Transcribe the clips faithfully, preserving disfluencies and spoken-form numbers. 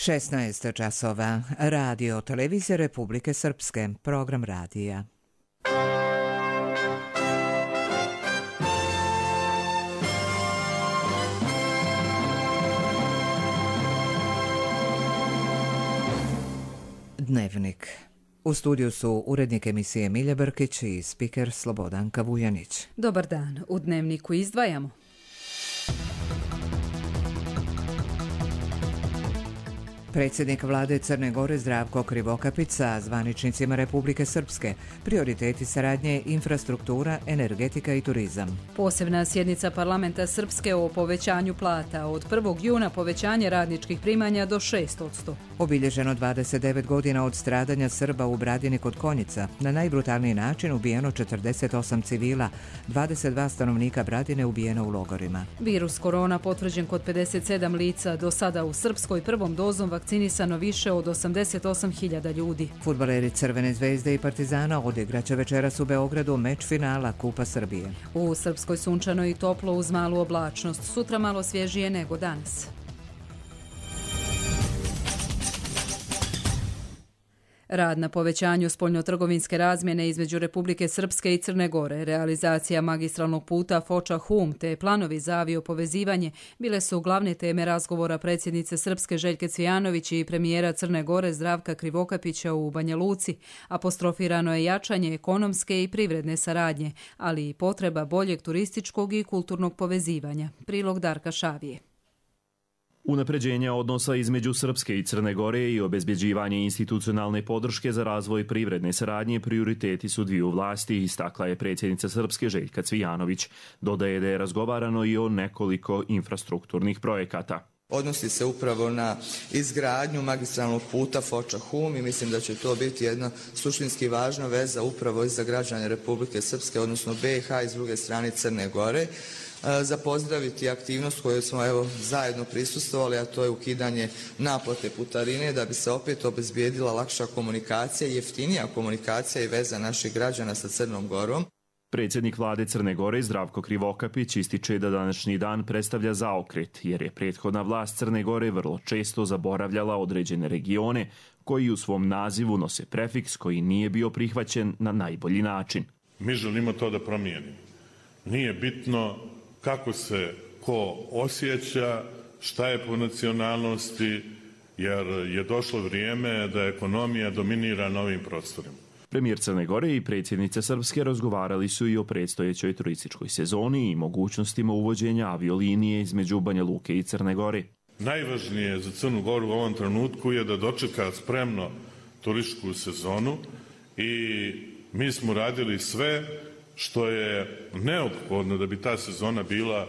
šesnaest časova. Radio Televizije Republike Srpske. Program radija. Dnevnik. U studiju su urednik emisije Milja Brkić i spiker Slobodanka Vujanić. Dobar dan. U Dnevniku izdvajamo. Predsjednik vlade Crne Gore Zdravko Krivokapić sa zvaničnicima Republike Srpske. Prioriteti saradnje, infrastruktura, energetika i turizam. Posebna sjednica parlamenta Srpske o povećanju plata. Od prvog juna povećanje radničkih primanja do šest posto. Obilježeno dvadeset devet godina od stradanja Srba u Bradini kod Konjica. Na najbrutalniji način ubijeno četrdeset osam civila, dvadeset dva stanovnika Bradine ubijeno u logorima. Virus korona potvrđen kod pedeset sedam lica. Do sada u Srpskoj prvom dozom vakcinisano više od osamdeset osam hiljada ljudi. Fudbaleri Crvene zvezde i Partizana odigraće večeras u Beogradu meč finala Kupa Srbije. U Srpskoj sunčano i toplo uz malu oblačnost. Sutra malo svježije nego danas. Rad na povećanju spoljnotrgovinske razmjene između Republike Srpske i Crne Gore, realizacija magistralnog puta Foča-Hum te planovi za aviopovezivanje bile su glavne teme razgovora predsjednice Srpske Željke Cvijanović i premijera Crne Gore Zdravka Krivokapića u Banja Luci. Apostrofirano je jačanje ekonomske i privredne saradnje, ali i potreba boljeg turističkog i kulturnog povezivanja. Prilog Darka Šavije. Unapređenje odnosa između Srpske i Crne Gore i obezbjeđivanje institucionalne podrške za razvoj privredne saradnje prioriteti su dviju vlasti, istakla je predsjednica Srpske Željka Cvijanović. Dodaje da je razgovarano i o nekoliko infrastrukturnih projekata. Odnosi se upravo na izgradnju magistralnog puta Foča-Hum i mislim da će to biti jedna suštinski važna veza upravo i za građane Republike Srpske, odnosno B i H i s druge strane Crne Gore. Za pozdraviti aktivnost koju smo evo zajedno prisustvovali, a to je ukidanje naplate putarine da bi se opet obezbijedila lakša komunikacija, jeftinija komunikacija i veza naših građana sa Crnom Gorom. Predsjednik vlade Crne Gore Zdravko Krivokapić ističe da današnji dan predstavlja zaokret, jer je prethodna vlast Crne Gore vrlo često zaboravljala određene regione koji u svom nazivu nose prefiks koji nije bio prihvaćen na najbolji način. Mi želimo to da promijenimo. Nije bitno kako se ko osjeća, šta je po nacionalnosti, jer je došlo vrijeme da ekonomija dominira na ovim prostorima. Premijer Crne Gore i predsjednica Srpske razgovarali su i o predstojećoj turističkoj sezoni i mogućnostima uvođenja aviolinije između Banja Luke i Crne Gore. Najvažnije za Crnu Goru u ovom trenutku je da dočeka spremno turističku sezonu i mi smo radili sve što je neophodno da bi ta sezona bila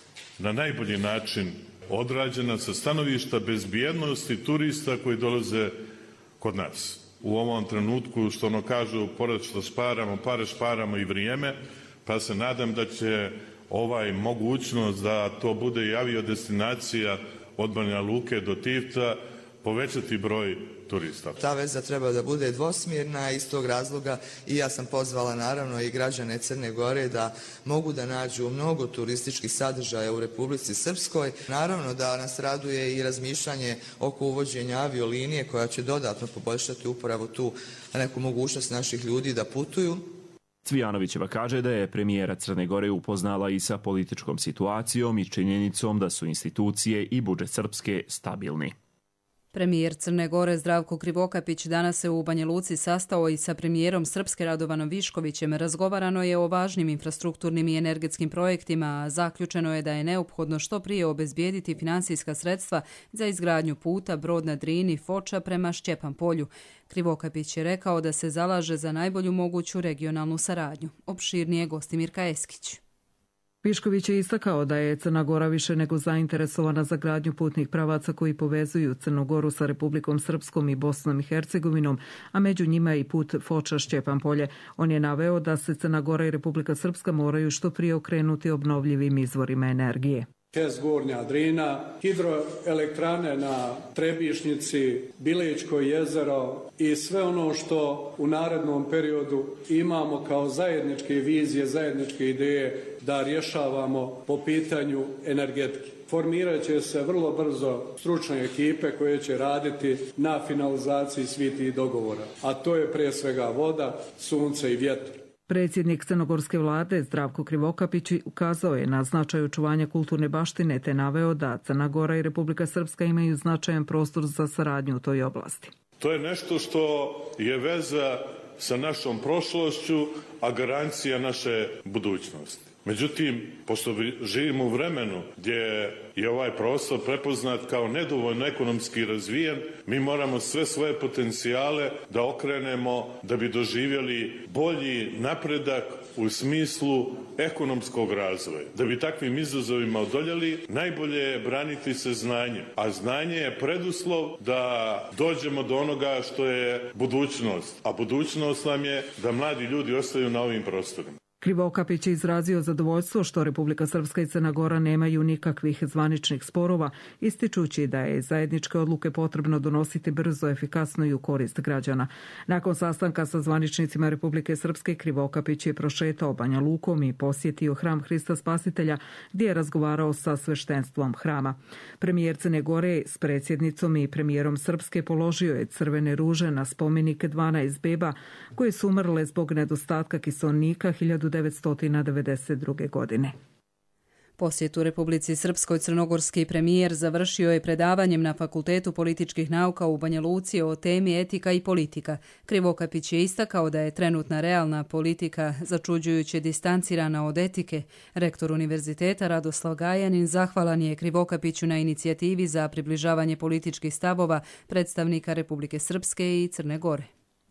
na najbolji način odrađena sa stanovišta bezbjednosti turista koji dolaze kod nas. U ovom trenutku, što ono kažu, pored što šparamo, pare šparamo i vrijeme, pa se nadam da će ovaj mogućnost da to bude i aviodestinacija od Banja Luke do Tivta povećati broj turista. Ta veza treba da bude dvosmjerna, iz tog razloga i ja sam pozvala naravno i građane Crne Gore da mogu da nađu mnogo turističkih sadržaja u Republici Srpskoj. Naravno da nas raduje i razmišljanje oko uvođenja aviolinije koja će dodatno poboljšati upravo tu neku mogućnost naših ljudi da putuju. Cvijanovićeva kaže da je premijera Crne Gore upoznala i sa političkom situacijom i činjenicom da su institucije i budžet Srpske stabilni. Premijer Crne Gore Zdravko Krivokapić danas se u Banja Luci sastao i sa premijerom Srpske Radovanom Viškovićem. Razgovarano je o važnim infrastrukturnim i energetskim projektima, a zaključeno je da je neophodno što prije obezbijediti finansijska sredstva za izgradnju puta Brod na Drini Foča prema Šćepan polju. Krivokapić je rekao da se zalaže za najbolju moguću regionalnu saradnju. Opširnije Gostimirka Eskić. Višković je istakao da je Crna Gora više nego zainteresovana za gradnju putnih pravaca koji povezuju Crnu Goru sa Republikom Srpskom i Bosnom i Hercegovinom, a među njima i put Foča-Šćepan polje. On je naveo da se Crna Gora i Republika Srpska moraju što prije okrenuti obnovljivim izvorima energije. Hez Gornja Drina, hidroelektrane na Trebišnjici, Bilećko jezero i sve ono što u narednom periodu imamo kao zajedničke vizije, zajedničke ideje da rješavamo po pitanju energetike. formirat će se vrlo brzo stručne ekipe koje će raditi na finalizaciji svih tih dogovora, a to je prije svega voda, sunce i vjetar. Predsjednik crnogorske vlade Zdravko Krivokapić ukazao je na značaj očuvanja kulturne baštine te naveo da Crna Gora i Republika Srpska imaju značajan prostor za saradnju u toj oblasti. To je nešto što je veza sa našom prošlošću, a garancija naše budućnosti. Međutim, pošto živimo u vremenu gdje je ovaj prostor prepoznat kao nedovoljno ekonomski razvijen, mi moramo sve svoje potencijale da okrenemo da bi doživjeli bolji napredak u smislu ekonomskog razvoja. Da bi takvim izazovima odoljeli, najbolje je braniti se znanjem, a znanje je preduslov da dođemo do onoga što je budućnost, a budućnost nam je da mladi ljudi ostaju na ovim prostorima. Krivokapić je izrazio zadovoljstvo što Republika Srpska i Crna Gora nemaju nikakvih zvaničnih sporova, ističući da je zajedničke odluke potrebno donositi brzo, efikasno i u korist građana. Nakon sastanka sa zvaničnicima Republike Srpske, Krivokapić je prošetao Banja Lukom i posjetio hram Hrista Spasitelja, gdje je razgovarao sa sveštenstvom hrama. Premijer Crne Gore s predsjednicom i premijerom Srpske položio je crvene ruže na spomenik dvanaest beba koje su umrle zbog nedostatka kiseonika hiljadu devetsto devedeset druge. godine. Posjet u Republici Srpskoj crnogorski premijer završio je predavanjem na Fakultetu političkih nauka u Banja Luci o temi etika i politika. Krivokapić je istakao da je trenutna realna politika začuđujuće distancirana od etike. Rektor univerziteta Radoslav Gajanin zahvalan je Krivokapiću na inicijativi za približavanje političkih stavova predstavnika Republike Srpske i Crne Gore.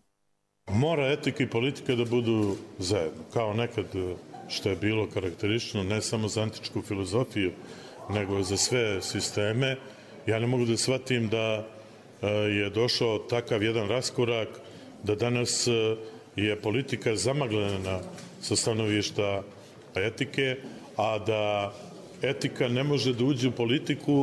Mora etika i politika da budu zajedno, kao nekad što je bilo karakteristično ne samo za antičku filozofiju, nego za sve sisteme. Ja ne mogu da shvatim da je došao takav jedan raskorak, da danas je politika zamagljena sa stanovišta etike, a da etika ne može da uđe u politiku,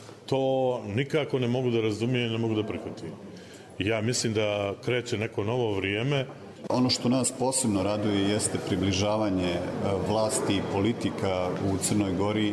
to nikako ne mogu da razumijem i ne mogu da prihvatim. Ja mislim da kreće neko novo vrijeme. Ono što nas posebno raduje jeste približavanje vlasti i politika u Crnoj Gori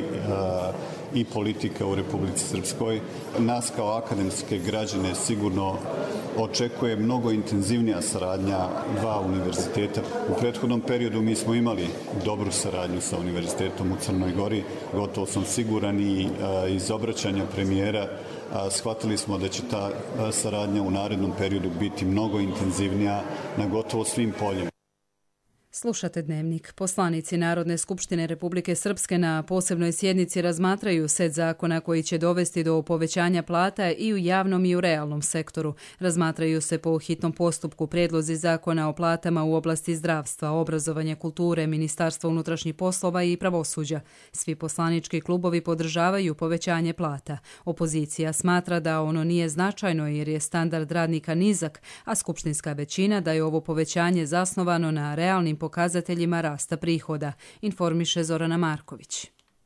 i politika u Republici Srpskoj. Nas kao akademske građane sigurno očekuje mnogo intenzivnija saradnja dva univerziteta. U prethodnom periodu mi smo imali dobru saradnju sa univerzitetom u Crnoj Gori. Gotovo sam siguran i iz obraćanja premijera shvatili smo da će ta saradnja u narednom periodu biti mnogo intenzivnija na gotovo svim poljima. Slušate Dnevnik. Poslanici Narodne skupštine Republike Srpske na posebnoj sjednici razmatraju set zakona koji će dovesti do povećanja plata i u javnom i u realnom sektoru. Razmatraju se po hitnom postupku prijedlozi zakona o platama u oblasti zdravstva, obrazovanja, kulture, Ministarstva unutrašnjih poslova i pravosuđa. Svi poslanički klubovi podržavaju povećanje plata. Opozicija smatra da ono nije značajno jer je standard radnika nizak, a skupštinska većina da je ovo povećanje zasnovano na realnim pokazateljima rasta prihoda, informiše Zorana Marković.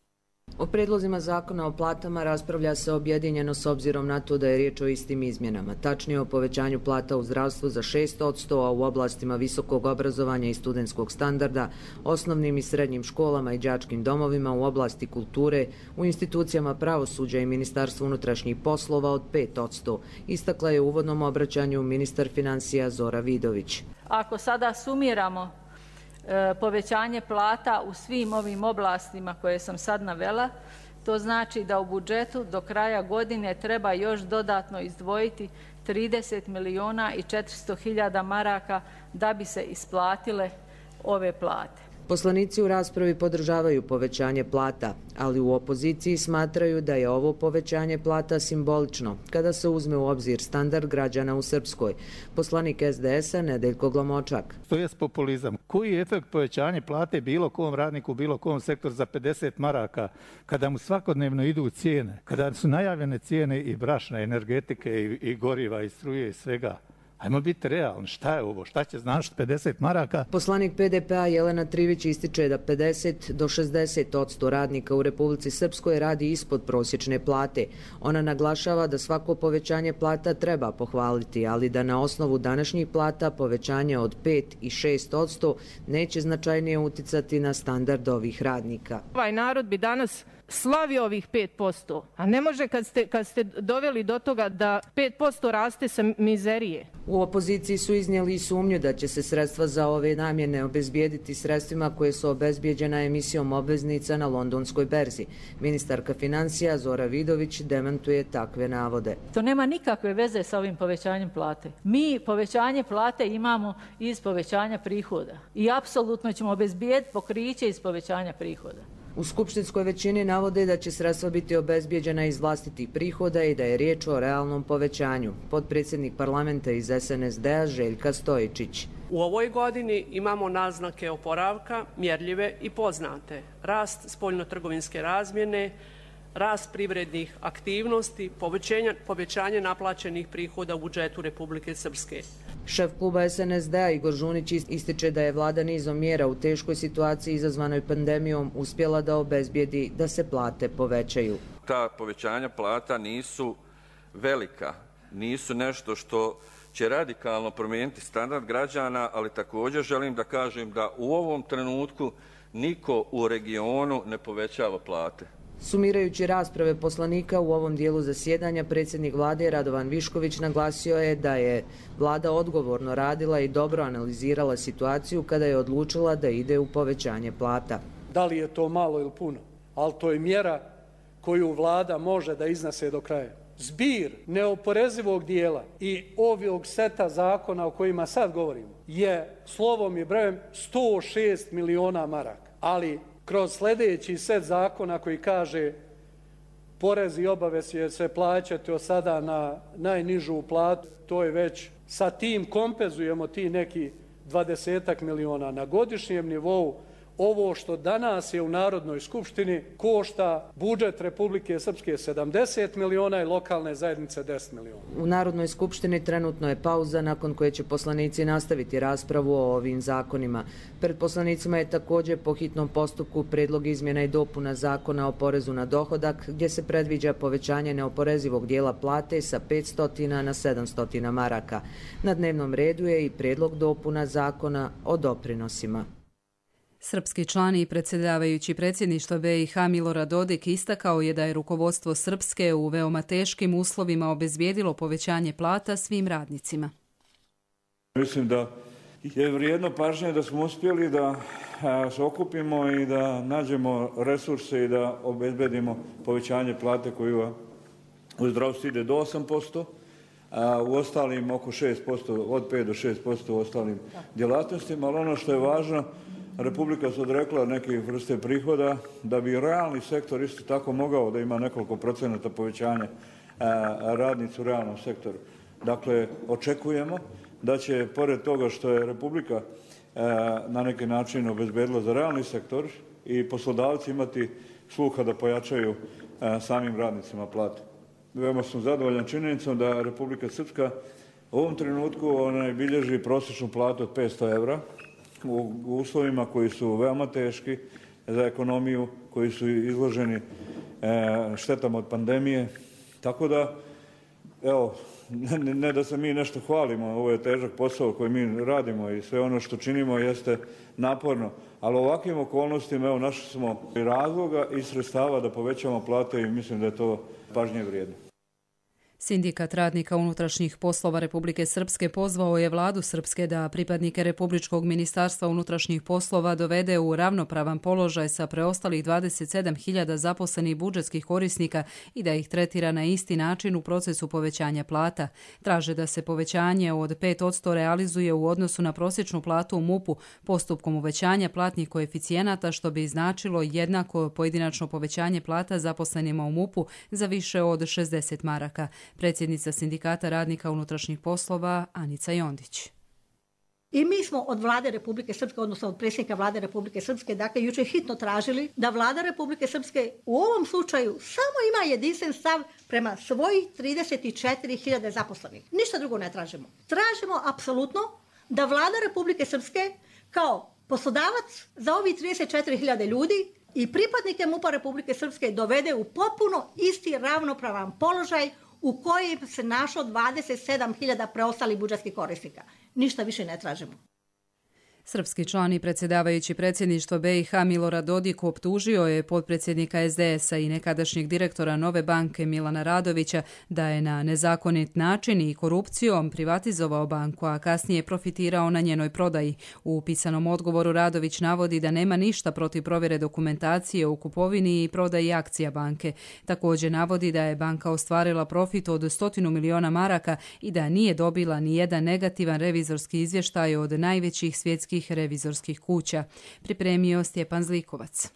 O predlozima zakona o platama raspravlja se objedinjeno s obzirom na to da je riječ o istim izmjenama, tačnije o povećanju plata u zdravstvu za šest posto, a u oblastima visokog obrazovanja i studentskog standarda, osnovnim i srednjim školama i đačkim domovima, u oblasti kulture, u institucijama pravosuđa i Ministarstva unutrašnjih poslova od pet posto, istakla je u uvodnom obraćanju ministar financija Zora Vidović. Ako sada sumiramo povećanje plata u svim ovim oblastima koje sam sad navela, to znači da u budžetu do kraja godine treba još dodatno izdvojiti trideset miliona i četiristo hiljada maraka da bi se isplatile ove plate. Poslanici u raspravi podržavaju povećanje plata, ali u opoziciji smatraju da je ovo povećanje plata simbolično, kada se uzme u obzir standard građana u Srpskoj. Poslanik es de es a Nedeljko Glamočak. To je populizam. Koji je efekt povećanje plate bilo kom radniku, bilo kom sektor za pedeset maraka, kada mu svakodnevno idu cijene, kada su najavljene cijene i brašna, energetike i, i goriva i struje i svega? Ajmo biti realni, šta je ovo, šta će značiti pedeset maraka? Poslanik pe de pe a Jelena Trivić ističe da pedeset do šezdeset posto radnika u Republici Srpskoj radi ispod prosječne plate. Ona naglašava da svako povećanje plata treba pohvaliti, ali da na osnovu današnjih plata povećanje od pet i šest posto neće značajnije uticati na standard ovih radnika. Ovaj narod bi danas slavi ovih pet posto, a ne može kad ste, kad ste doveli do toga da pet posto raste sa mizerije. U opoziciji su iznijeli i sumnju da će se sredstva za ove namjene obezbijediti sredstvima koje su obezbijeđena emisijom obveznica na londonskoj berzi. Ministarka financija Zora Vidović demantuje takve navode. To nema nikakve veze sa ovim povećanjem plate. Mi povećanje plate imamo iz povećanja prihoda i apsolutno ćemo obezbijediti pokriće iz povećanja prihoda. U skupštinskoj većini navode da će sredstva biti obezbijeđena iz vlastitih prihoda i da je riječ o realnom povećanju. Potpredsjednik parlamenta iz S N S D-a Željka Stojičić. U ovoj godini imamo naznake oporavka, mjerljive i poznate. Rast spoljnotrgovinske razmjene, rast privrednih aktivnosti, povećanje naplaćenih prihoda u budžetu Republike Srpske. Šef kluba S N S D-a Igor Žunić ističe da je vlada nizom mjera u teškoj situaciji izazvanoj pandemijom uspjela da obezbijedi da se plate povećaju. Ta povećanja plata nisu velika, nisu nešto što će radikalno promijeniti standard građana, ali također želim da kažem da u ovom trenutku niko u regionu ne povećava plate. Sumirajući rasprave poslanika u ovom dijelu zasjedanja, predsjednik vlade Radovan Višković naglasio je da je vlada odgovorno radila i dobro analizirala situaciju kada je odlučila da ide u povećanje plata. Da li je to malo ili puno, ali to je mjera koju vlada može da iznese do kraja. Zbir neoporezivog dijela i ovog seta zakona o kojima sad govorimo je slovom i brojem sto šest miliona maraka, ali kroz sljedeći set zakona koji kaže porez i obaveze se plaćati od sada na najnižu platu, to je već sa tim kompenzujemo ti neki dvadesetak miliona na godišnjem nivou. Ovo što danas je u Narodnoj skupštini košta budžet Republike Srpske sedamdeset miliona i lokalne zajednice deset miliona. U Narodnoj skupštini trenutno je pauza nakon koje će poslanici nastaviti raspravu o ovim zakonima. Pred poslanicima je također po hitnom postupku predlog izmjena i dopuna zakona o porezu na dohodak gdje se predviđa povećanje neoporezivog dijela plate sa petsto na sedamsto maraka. Na dnevnom redu je i predlog dopuna zakona o doprinosima. Srpski član i predsjedavajući predsjedništva B i H Milorad Dodik istakao je da je rukovodstvo Srpske u veoma teškim uslovima obezbijedilo povećanje plata svim radnicima. Mislim da je vrijedno pažnje da smo uspjeli da se okupimo i da nađemo resurse i da obezbedimo povećanje plate koju u zdravstvu ide do osam posto, a u ostalim oko šest posto, od pet do šest posto u ostalim djelatnostima, ali ono što je važno, Republika se odrekla neke vrste prihoda da bi realni sektor isto tako mogao da ima nekoliko procenata povećanja radnici u realnom sektoru. Dakle, očekujemo da će, pored toga što je Republika na neki način obezbedila za realni sektor, i poslodavci imati sluha da pojačaju samim radnicima plate. Veoma sam zadovoljan činjenicom da Republika Srpska u ovom trenutku ona bilježi prosječnu platu od petsto evra, u uslovima koji su veoma teški za ekonomiju, koji su izloženi štetama od pandemije. Tako da, evo, ne, ne da se mi nešto hvalimo, ovo je težak posao koji mi radimo i sve ono što činimo jeste naporno, ali u ovakvim okolnostima, evo, našli smo i razloga i sredstava da povećamo plate i mislim da je to pažnje vrijedno. Sindikat radnika unutrašnjih poslova Republike Srpske pozvao je vladu Srpske da pripadnike Republičkog ministarstva unutrašnjih poslova dovede u ravnopravan položaj sa preostalih dvadeset sedam hiljada zaposlenih budžetskih korisnika i da ih tretira na isti način u procesu povećanja plata. Traže da se povećanje od pet posto realizuje u odnosu na prosječnu platu u MUP-u postupkom uvećanja platnih koeficijenata, što bi značilo jednako pojedinačno povećanje plata zaposlenima u MUP-u za više od šezdeset maraka. Predsjednica Sindikata radnika unutrašnjih poslova Anica Jondić. I mi smo od vlade Republike Srpske, odnosno od predsjednika vlade Republike Srpske, dakle juče hitno tražili da vlada Republike Srpske u ovom slučaju samo ima jedinstven stav prema svojih trideset četiri hiljade zaposlenih. Ništa drugo ne tražimo. Tražimo apsolutno da vlada Republike Srpske kao poslodavac za ovih trideset četiri hiljade ljudi i pripadnike MUP-a Republike Srpske dovede u potpuno isti ravnopravan položaj u kojem se našlo dvadeset sedam hiljada preostalih budžetskih korisnika. Ništa više ne tražimo. Srpski član i predsjedavajući predsjedništva B i H Milorad Dodik optužio je potpredsjednika S D S-a i nekadašnjeg direktora Nove banke Milana Radovića da je na nezakonit način i korupcijom privatizovao banku, a kasnije profitirao na njenoj prodaji. U pisanom odgovoru Radović navodi da nema ništa protiv provjere dokumentacije o kupovini i prodaji akcija banke. Također navodi da je banka ostvarila profit od stotinu miliona maraka i da nije dobila ni jedan negativan revizorski izvještaj od najvećih svjetskih revizorskih kuća. Pripremio Stjepan Zlikovac.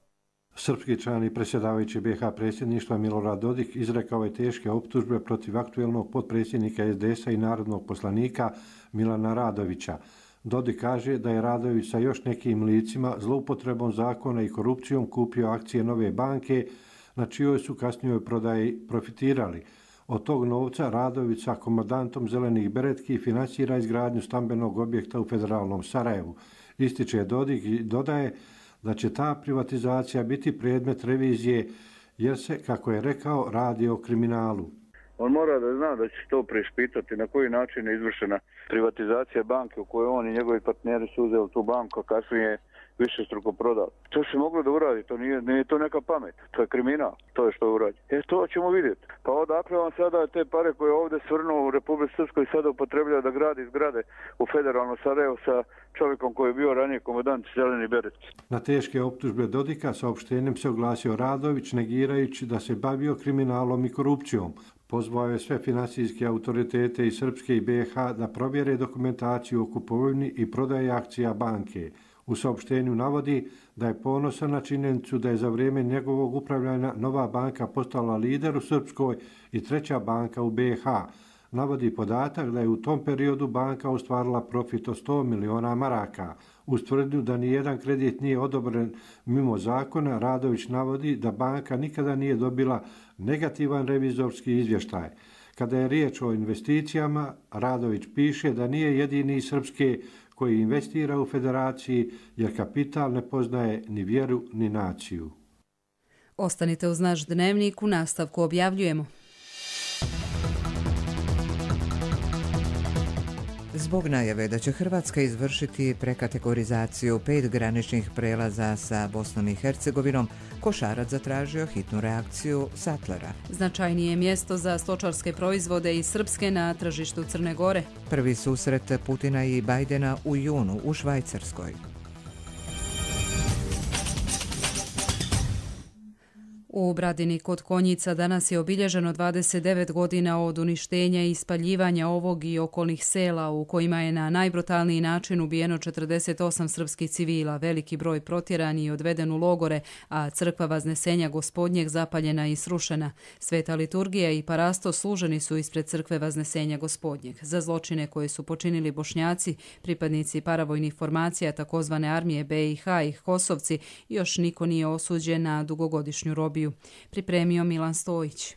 Srpski član i predsjedavajući B i H predsjedništva Milorad Dodik izrekao je teške optužbe protiv aktuelnog potpredsjednika S D S-a i narodnog poslanika Milana Radovića. Dodik kaže da je Radović sa još nekim licima zloupotrebom zakona i korupcijom kupio akcije Nove banke, na čijoj su kasnijoj prodaji profitirali. Od tog novca Radović sa komandantom Zelenih beretki finansira izgradnju stambenog objekta u federalnom Sarajevu. Ističe Dodik i dodaje da će ta privatizacija biti predmet revizije jer se, kako je rekao, radi o kriminalu. On mora da zna da će to preispitati na koji način je izvršena privatizacija banke u kojoj on i njegovi partneri su uzeli tu banku, a kasnije više struko prodali. To se moglo da uradi, to nije, nije to neka pamet, to je kriminal, to je što je uradi. E, to ćemo vidjeti. Pa odakle vam sada te pare koje ovdje svrnuo u Republici Srpskoj sada upotrebljaju da gradi zgrade u federalno Sarajevo sa čovjekom koji je bio ranije komandant Zeleni beretki. Na teške optužbe Dodika saopštenjem se oglasio Radović, negirajući da se bavio kriminalom i korupcijom. Pozvao je sve finansijske autoritete i Srpske i B i H da provjere dokumentaciju o kupovini i prodaji akcija banke. U saopštenju navodi da je ponosan na činjenicu da je za vrijeme njegovog upravljanja Nova banka postala lider u Srpskoj i treća banka u B i H. Navodi podatak da je u tom periodu banka ostvarila profit od sto miliona maraka. Uz tvrdnju da nijedan kredit nije odobren mimo zakona, Radović navodi da banka nikada nije dobila negativan revizorski izvještaj. Kada je riječ o investicijama, Radović piše da nije jedini iz Srpske koji investira u federaciji jer kapital ne poznaje ni vjeru ni naciju. Ostanite uz naš dnevnik, u nastavku objavljujemo. Zbog najave da će Hrvatska izvršiti prekategorizaciju pet graničnih prelaza sa Bosnom i Hercegovinom, Košarac zatražio hitnu reakciju Sattlera. Značajnije mjesto za stočarske proizvode iz Srpske na tržištu Crne Gore. Prvi susret Putina i Bajdena u junu u Švajcarskoj. U Bradini kod Konjica danas je obilježeno dvadeset devet godina od uništenja i spaljivanja ovog i okolnih sela u kojima je na najbrutalniji način ubijeno četrdeset osam srpskih civila, veliki broj protjeran i odveden u logore, a crkva Vaznesenja Gospodnjeg zapaljena i srušena. Sveta liturgija i parasto služeni su ispred crkve Vaznesenja Gospodnjeg. Za zločine koje su počinili Bošnjaci, pripadnici paravojnih formacija takozvane armije B i H i Kosovci, još niko nije osuđen na dugogodišnju robiju. Pripremio Milan Stojić.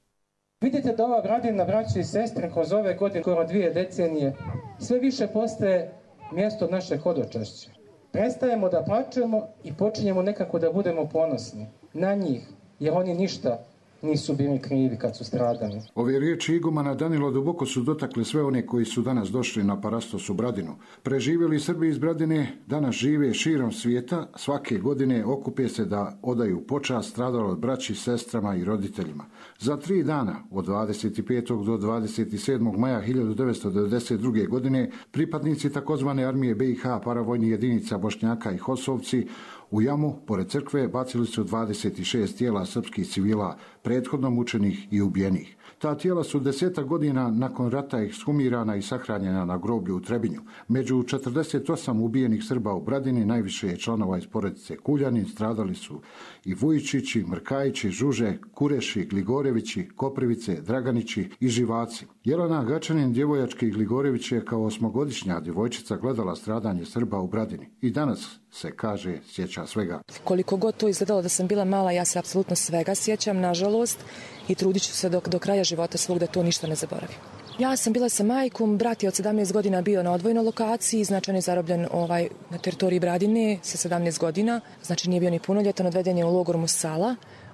Vidite da ova Bradina, braće i sestre, kroz ove godine, skoro dvije decenije, sve više postaje mjesto naše hodočašće. Prestajemo da plačemo i počinjemo nekako da budemo ponosni na njih, jer oni ništa nisu bili krivi kad su stradali. Ove riječi igumana Danilo duboko su dotakle sve one koji su danas došli na Parastos u Bradinu. Preživjeli Srbi iz Bradine danas žive širom svijeta, svake godine okupe se da odaju počast stradaloj braći, sestrama i roditeljima. Za tri dana, od dvadeset petog do dvadeset sedmog maja hiljadu devetsto devedeset druge. godine, pripadnici takozvane armije B i H paravojnih jedinica Bošnjaka i Kosovci u jamu, pored crkve, bacili su dvadeset šest tijela srpskih civila, prethodno mučenih i ubijenih. Ta tijela su desetak godina nakon rata ekshumirana i sahranjena na groblju u Trebinju. Među četrdeset osam ubijenih Srba u Bradini najviše je članova iz porodice Kuljanin, stradali su i Vujičići, Mrkajići, Žuže, Kureši, Gligorevići, Koprivice, Draganići i Živaci. Jelena Gačanin, djevojački Gligorević, je kao osmogodišnja djevojčica gledala stradanje Srba u Bradini. I danas se, kaže, sjeća svega. Koliko god to izgledalo da sam bila mala, ja se apsolutno svega sjećam, nažalost, i trudit ću se do, do kraja života svog da to ništa ne zaboravim. Ja sam bila sa majkom, brat je od sedamnaest godina bio na odvojnoj lokaciji, znači on je zarobljen ovaj, na teritoriji Bradine sa sedamnaest godina, znači nije bio ni punoljetan, odveden je u logor Musala.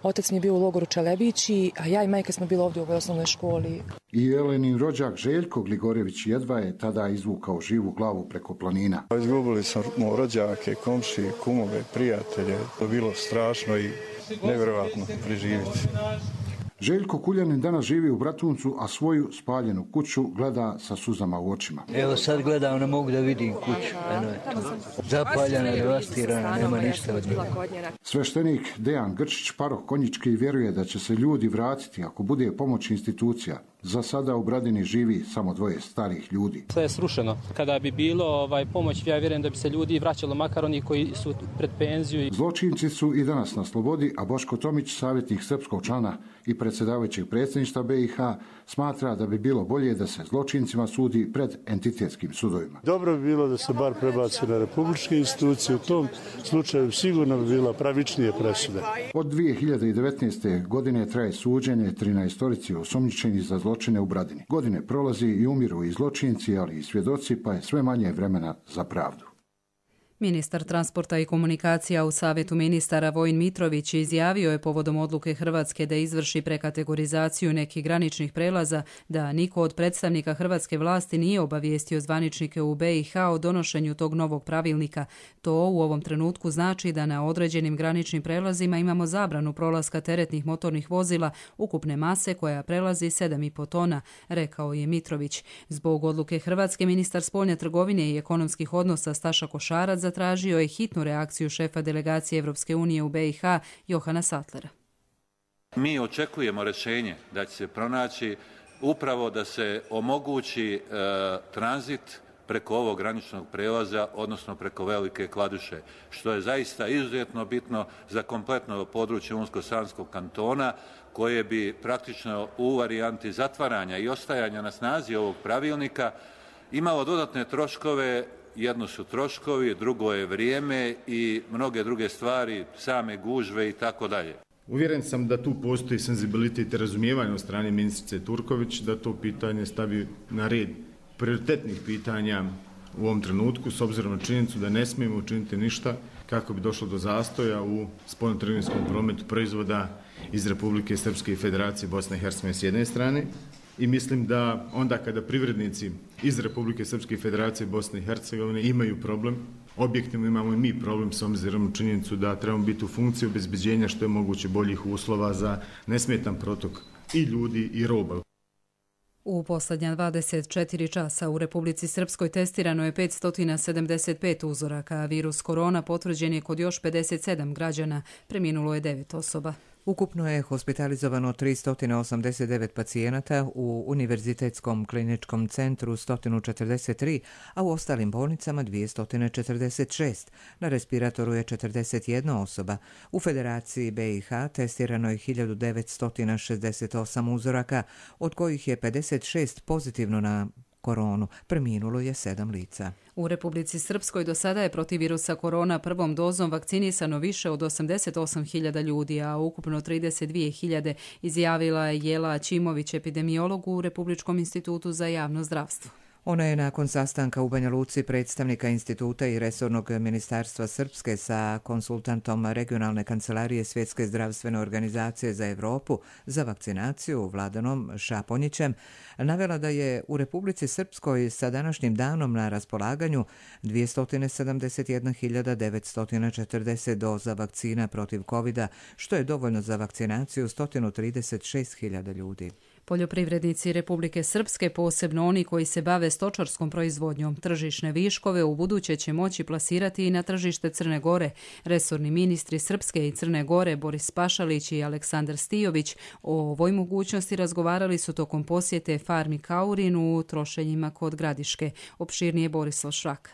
Otac mi je bio u logoru Čelebići, a ja i majka smo bili ovdje u ovoj osnovnoj školi. I Jelenin rođak Željko Gligorević jedva je tada izvukao živu glavu preko planina. Izgubili smo rođake, komšije, kumove, prijatelje. To je bilo strašno i nevjerojatno preživjeti. Željko Kuljanin danas živi u Bratuncu, a svoju spaljenu kuću gleda sa suzama u očima. Evo sad gledam, ne mogu da vidim kuću. Eno je to. Zapaljena, devastirana, nema ništa od njega. Sveštenik Dejan Grčić, paroh Konjički, vjeruje da će se ljudi vratiti ako bude pomoć institucija. Za sada u Bradini živi samo dvoje starih ljudi. Sve je srušeno. Kada bi bilo ovaj, pomoć, ja vjerujem da bi se ljudi vraćalo, makar oni koji su pred penziju. Zločinci su i danas na slobodi, a Boško Tomić, savjetnik srpskog člana i predsjedavajućeg predsjedništva B i H, smatra da bi bilo bolje da se zločincima sudi pred entitetskim sudovima. Dobro bi bilo da se bar prebaci na republičke institucije. U tom slučaju sigurno bi bila pravičnije presude. Od dvije hiljade devetnaeste. godine traje suđenje trinaestorici osumnjičenih za zločine u Bradini. Godine prolazi i umiru i zločinci, ali i svjedoci, pa je sve manje vremena za pravdu. Ministar transporta i komunikacija u Savjetu ministara Vojin Mitrović izjavio je povodom odluke Hrvatske da izvrši prekategorizaciju nekih graničnih prelaza da niko od predstavnika hrvatske vlasti nije obavijestio zvaničnike u B i H o donošenju tog novog pravilnika. To u ovom trenutku znači da na određenim graničnim prelazima imamo zabranu prolaska teretnih motornih vozila ukupne mase koja prelazi sedam i po tona, rekao je Mitrović. Zbog odluke Hrvatske ministar spoljne trgovine i ekonomskih odnosa Staša Košarac zatražio je hitnu reakciju šefa delegacije Evropske unije u B i H Johana Sattlera. Mi očekujemo rješenje da će se pronaći upravo da se omogući e, tranzit preko ovog graničnog prelaza, odnosno preko Velike Kladuše, što je zaista izuzetno bitno za kompletno područje Unsko-Sanskog kantona, koje bi praktično u varijanti zatvaranja i ostajanja na snazi ovog pravilnika imalo dodatne troškove. Jedno su troškovi, drugo je vrijeme i mnoge druge stvari, same gužve i tako dalje. Uvjeren sam da tu postoji senzibilitet i razumijevanje od strane ministrice Turković da to pitanje stavi na red prioritetnih pitanja u ovom trenutku, s obzirom na činjenicu da ne smijemo učiniti ništa kako bi došlo do zastoja u spoljnotrgovinskom prometu proizvoda iz Republike Srpske i Federacije Bosne i Hercegovine s jedne strane. I mislim da onda kada privrednici iz Republike Srpske i Federacije Bosne i Hercegovine imaju problem, objektivno imamo i mi problem s obzirom na činjenicu da trebamo biti u funkciji obezbeđenja što je moguće boljih uslova za nesmetan protok i ljudi i roba. U posljednja dvadeset četiri časa u Republici Srpskoj testirano je petsto sedamdeset pet uzoraka, a virus korona potvrđen je kod još pedeset sedam građana, preminulo je devet osoba. Ukupno je hospitalizovano tristo osamdeset devet pacijenata, u Univerzitetskom kliničkom centru sto četrdeset tri, a u ostalim bolnicama dvjesto četrdeset šest. Na respiratoru je četrdeset jedna osoba. U Federaciji B i H testirano je hiljadu devetsto šezdeset osam uzoraka, od kojih je pedeset šest pozitivno na koronu. Preminulo je sedam lica. U Republici Srpskoj do sada je protiv virusa korona prvom dozom vakcinisano više od osamdeset osam hiljada ljudi, a ukupno trideset dvije hiljade, izjavila je Jela Ćimović, epidemiolog u Republičkom institutu za javno zdravstvo. Ona je nakon sastanka u Banja Luci predstavnika instituta i resornog ministarstva Srpske sa konsultantom regionalne kancelarije Svjetske zdravstvene organizacije za Evropu za vakcinaciju Vladanom Šaponjićem navela da je u Republici Srpskoj sa današnjim danom na raspolaganju dvjesto sedamdeset jedna hiljada devetsto četrdeset doza vakcina protiv kovida, što je dovoljno za vakcinaciju sto trideset šest hiljada ljudi. Poljoprivrednici Republike Srpske, posebno oni koji se bave stočarskom proizvodnjom, tržišne viškove u buduće će moći plasirati i na tržište Crne Gore. Resorni ministri Srpske i Crne Gore Boris Pašalić i Aleksandar Stijović o ovoj mogućnosti razgovarali su tokom posjete farmi Kaurin u Trošeljima kod Gradiške. Opširnije Borislav Šrak.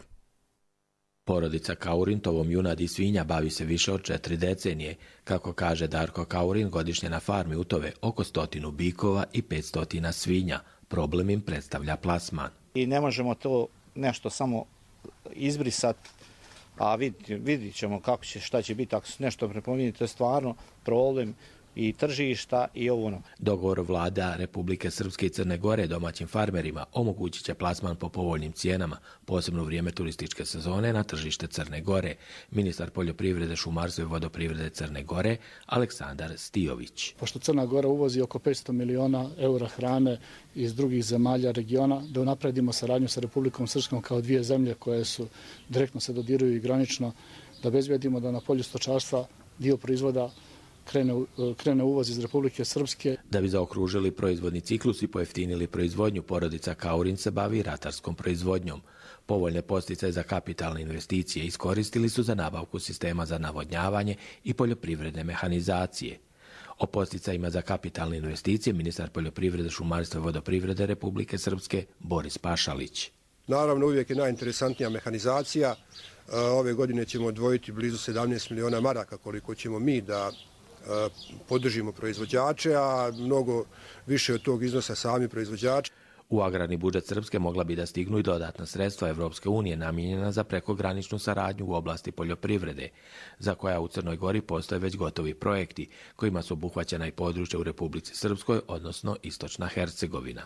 Porodica Kaurin tovom junadi svinja bavi se više od četiri decenije. Kako kaže Darko Kaurin, godišnje na farmi utove oko stotinu bikova i petstotina svinja. Problem im predstavlja plasman. I ne možemo to nešto samo izbrisati, a vidit, vidit ćemo kako će, šta će biti ako se nešto prepominje. To je stvarno problem i tržišta i ovo ono. Dogovor vlada Republike Srpske i Crne Gore domaćim farmerima omogućit će plasman po povoljnim cijenama, posebno u vrijeme turističke sezone na tržište Crne Gore. Ministar poljoprivrede, šumarstva i vodoprivrede Crne Gore, Aleksandar Stijović. Pošto Crna Gora uvozi oko petsto miliona eura hrane iz drugih zemalja regiona, da napredimo saradnju sa Republikom Srpskom kao dvije zemlje koje su direktno se dodiruju i granično, da obezbedimo da na polju stočarstva dio proizvoda krene, krene uvoz iz Republike Srpske. Da bi zaokružili proizvodni ciklus i pojeftinili proizvodnju, porodica Kaurin se bavi ratarskom proizvodnjom. Povoljne podsticaje za kapitalne investicije iskoristili su za nabavku sistema za navodnjavanje i poljoprivredne mehanizacije. O podsticajima za kapitalne investicije ministar poljoprivrede, šumarstva i vodoprivrede Republike Srpske Boris Pašalić. Naravno, uvijek je najinteresantnija mehanizacija. Ove godine ćemo odvojiti blizu sedamnaest miliona maraka koliko ćemo mi da podržimo proizvođače, a mnogo više od tog iznosa sami proizvođači. U agrarni budžet Srpske mogla bi da stignu i dodatna sredstva Evropske unije namijenjena za prekograničnu saradnju u oblasti poljoprivrede, za koja u Crnoj Gori postoje već gotovi projekti, kojima su obuhvaćena i područja u Republici Srpskoj, odnosno Istočna Hercegovina.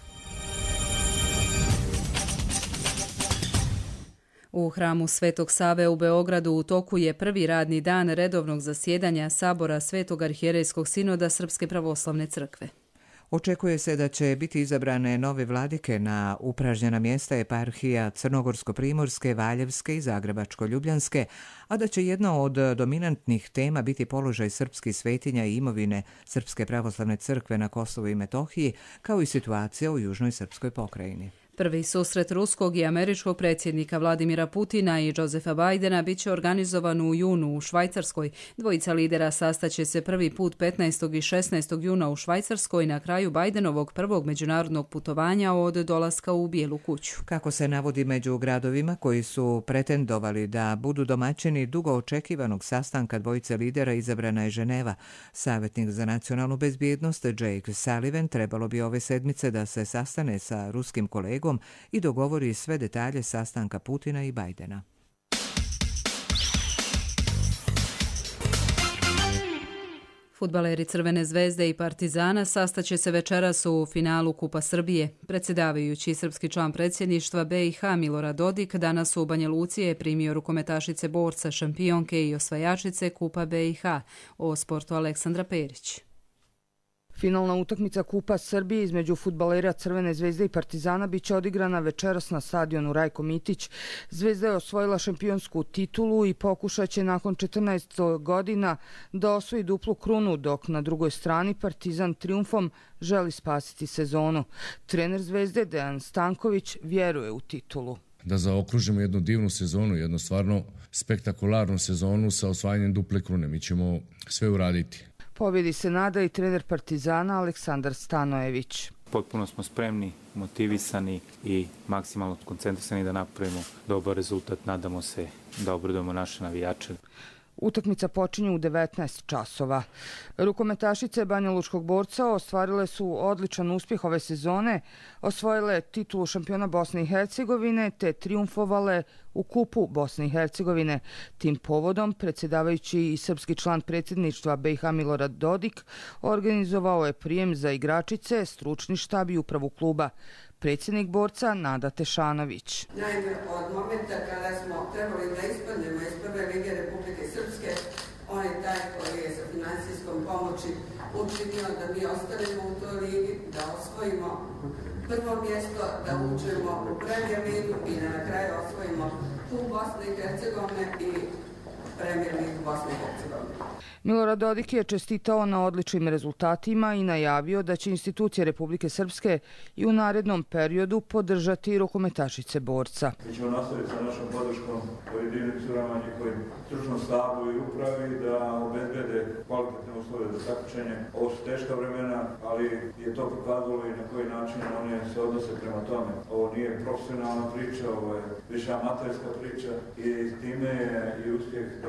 U hramu Svetog Save u Beogradu u toku je prvi radni dan redovnog zasjedanja Sabora Svetog arhijerejskog sinoda Srpske pravoslavne crkve. Očekuje se da će biti izabrane nove vladike na upražnjena mjesta eparhija Crnogorsko-Primorske, Valjevske i Zagrebačko-Ljubljanske, a da će jedna od dominantnih tema biti položaj srpskih svetinja i imovine Srpske pravoslavne crkve na Kosovu i Metohiji, kao i situacija u južnoj srpskoj pokrajini. Prvi susret ruskog i američkog predsjednika Vladimira Putina i Josefa Bajdena bit će organizovan u junu u Švajcarskoj. Dvojica lidera sastaće se prvi put petnaestog i šesnaestog juna u Švajcarskoj na kraju Bajdenovog prvog međunarodnog putovanja od dolaska u Bijelu kuću. Kako se navodi među gradovima koji su pretendovali da budu domaćini dugo očekivanog sastanka dvojice lidera, izabrana je Ženeva. Savjetnik za nacionalnu bezbjednost Jake Sullivan trebalo bi ove sedmice da se sastane sa ruskim kolegom i dogovori sve detalje sastanka Putina i Bajdena. Fudbaleri Crvene zvezde i Partizana sastaće se večeras u finalu Kupa Srbije. Predsjedavajući srpski član predsjedništva B i H Milorad Dodik danas u Banja Luci je primio rukometašice borca, šampionke i osvajačice Kupa B i H. O sportu Aleksandra Perić. Finalna utakmica Kupa Srbije između fudbalera Crvene zvezde i Partizana biće odigrana večeras na stadionu Rajko Mitić. Zvezda je osvojila šampionsku titulu i pokušaće nakon četrnaest godina da osvoji duplu krunu, dok na drugoj strani Partizan triumfom želi spasiti sezonu. Trener Zvezde Dejan Stanković vjeruje u titulu. Da zaokružimo jednu divnu sezonu, jednu stvarno spektakularnu sezonu sa osvajanjem duple krune. Mi ćemo sve uraditi. Pobjedi se nada i trener Partizana Aleksandar Stanojević. Potpuno smo spremni, motivisani i maksimalno koncentrisani da napravimo dobar rezultat. Nadamo se da obradujemo naše navijače. Utakmica počinje u devetnaest časova. Rukometašice Banjalučkog borca ostvarile su odličan uspjeh ove sezone, osvojile titulu šampiona Bosne i Hercegovine te triumfovale u Kupu Bosne i Hercegovine. Tim povodom predsjedavajući i srpski član predsjedništva B i H Milorad Dodik organizovao je prijem za igračice, stručni štab i upravu kluba. Predsjednik borca Nada Tešanović. Naime, od momenta kada smo trebali da ispadnemo iz prve lige Republike Srpske, on je taj koji je sa financijskom pomoći učinio da mi ostanemo u toj ligi, da osvojimo prvo mjesto, da uđemo u Premier ligu i da na kraju osvojimo Kup Bosne i Hercegovine i Premier ligu Bosne i Hercegovine. Milorad Dodik je čestitao na odličnim rezultatima i najavio da će institucije Republike Srpske i u narednom periodu podržati rukometašice borca. Mi ćemo nastaviti sa našom podrškom pojedinačurama, njihovim stručnom stabu i upravi da obezbede kvalitetne uslove za takmičenje. Ovo su teška vremena, ali je to pokazalo i na koji način oni se odnose prema tome. Ovo nije profesionalna priča, ovo je više amaterska priča i time je i uspjeh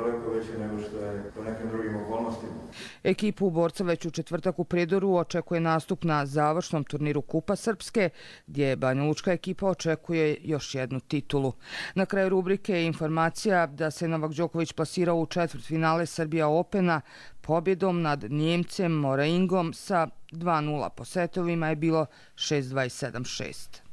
daleko veći nego što je po nekim drugim okolnostima. Ekipu borca već u četvrtak u Prijedoru očekuje nastup na završnom turniru Kupa Srpske, gdje Banja Lučka ekipa očekuje još jednu titulu. Na kraju rubrike je informacija da se Novak Đoković plasirao u četvrtfinale Srbija Opena pobjedom nad Njemcem Moraingom sa dva nula. Po setovima je bilo šest dva i sedam šest.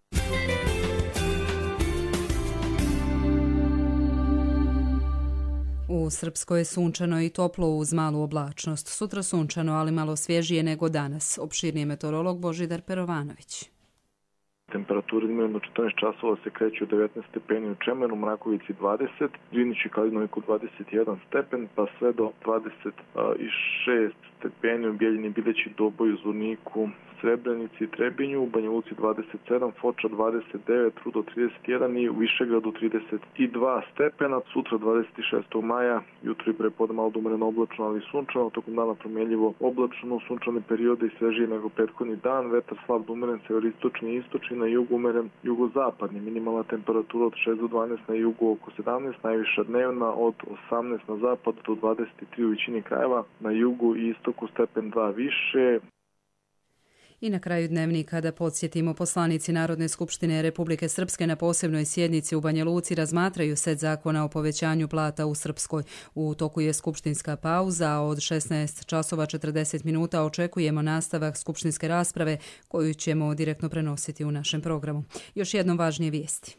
U Srpskoj je sunčano i toplo uz malu oblačnost. Sutra sunčano, ali malo svježije nego danas. Opširniji meteorolog Božidar Perovanović. Temperatura dnevno četrnaest časova se kreće u devetnaest stepeni u Čemeru, Mrakovici dvadeset, Dvinići Kalinoviku dvadeset jedan stepen, pa sve do dvadeset šest stepeni u Bijeljini, Bileći, Doboju, Zvorniku, Srebrenici i Trebinju, u Banja Luci dvadeset sedam, Foča dvadeset devet, Rudo trideset jedan i u Višegradu trideset dva stepena. Sutra dvadeset šestog maja, jutro i prepodne malo umereno oblačno, ali sunčano, tokom dana promjenljivo oblačno, sunčane periode i svežije nego prethodni dan, vetar slab umeren severistočni i istočni, na jugu umeren jugozapadni, minimalna temperatura od šest do dvanaest, na jugu oko sedamnaest, najviša dnevna od osamnaest na zapad do dvadeset tri u većini krajeva, na jugu i istoku stepen dva više. I na kraju dnevnika da podsjetimo, poslanici Narodne skupštine Republike Srpske na posebnoj sjednici u Banja Luci razmatraju set zakona o povećanju plata u Srpskoj. U toku je skupštinska pauza, a od šesnaest časova četrdeset minuta očekujemo nastavak skupštinske rasprave koju ćemo direktno prenositi u našem programu. Još jednom važnije vijesti.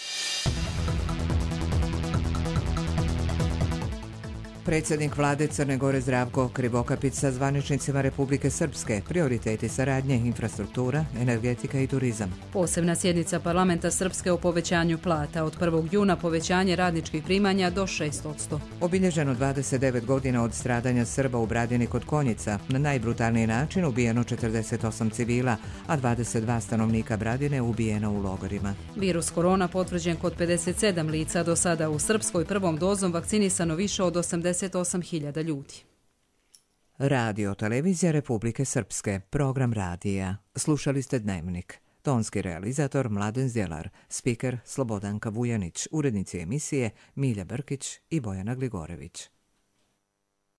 Predsjednik vlade Crne Gore Zdravko Krivokapić sa zvaničnicima Republike Srpske, prioriteti saradnje, infrastruktura, energetika i turizam. Posebna sjednica parlamenta Srpske o povećanju plata. Od prvog juna povećanje radničkih primanja do šest posto. Obilježeno dvadeset devet godina od stradanja Srba u Bradini kod Konjica. Na najbrutalniji način ubijeno četrdeset osam civila, a dvadeset dva stanovnika Bradine ubijeno u logorima. Virus korona potvrđen kod pedeset sedam lica, do sada u Srpskoj prvom dozom vakcinisano više od osamdeset osam hiljada ljudi. Radio Televizija Republike Srpske, program radija. Slušali ste Dnevnik. Tonski realizator Mladen Zdjelar, spiker Slobodanka Vujanić, urednici emisije Milja Brkić i Bojana Gligorević.